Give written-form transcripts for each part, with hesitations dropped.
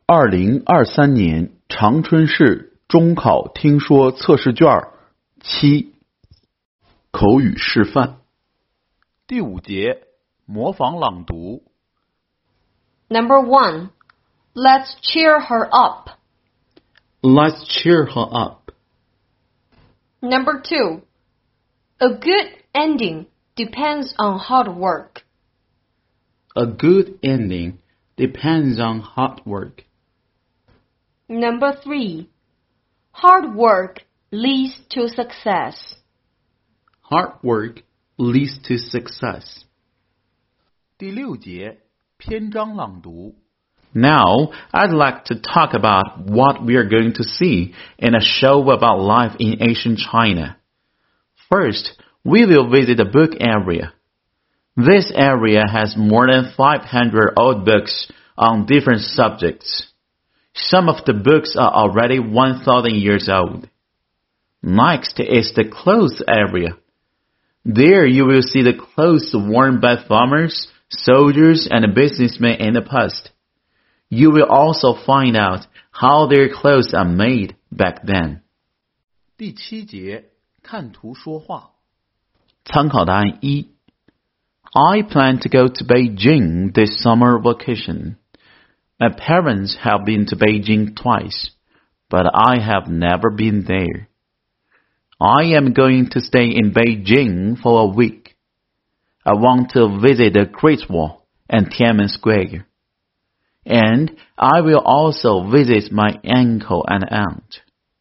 2023年长春市中考听说测试卷7口语示范第5节模仿朗读 Number 1. Let's cheer her up. Let's cheer her up. Number 2. A good ending depends on hard work. A good ending depends on hard work. Number 3. Hard work leads to success. Hard work leads to success. 第6节篇章朗读 Now, I'd like to talk about what we are going to see in a show about life in ancient China. First, we will visit the book area. This area has more than 500 old books on different subjects. Some of the books are already 1,000 years old. Next is the clothes area. There you will see the clothes worn by farmers, soldiers, and businessmen in the past. You will also find out how their clothes are made back then. 第7节看图说话参考答案1 I plan to go to Beijing this summer vacation. My parents have been to Beijing twice, but I have never been there. I am going to stay in Beijing for a week. I want to visit the Great Wall and Tiananmen Square. And I will also visit my uncle and aunt.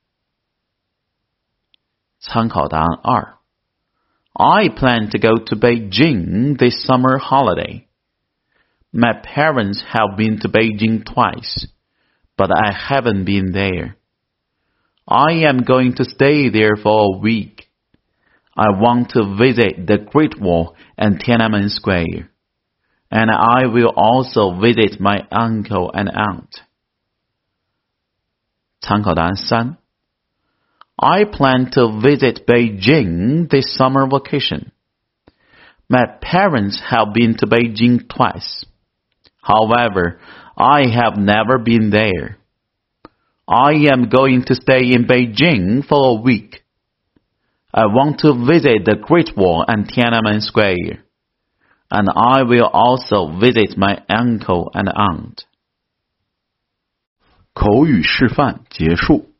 参考答案2 I plan to go to Beijing this summer holiday. My parents have been to Beijing twice, but I haven't been there. I am going to stay there for a week. I want to visit the Great Wall and Tiananmen Square. And I will also visit my uncle and aunt. 参考答案3 I plan to visit Beijing this summer vacation. My parents have been to Beijing twice. However, I have never been there. I am going to stay in Beijing for a week. I want to visit the Great Wall and Tiananmen Square. And I will also visit my uncle and aunt. 口语示范结束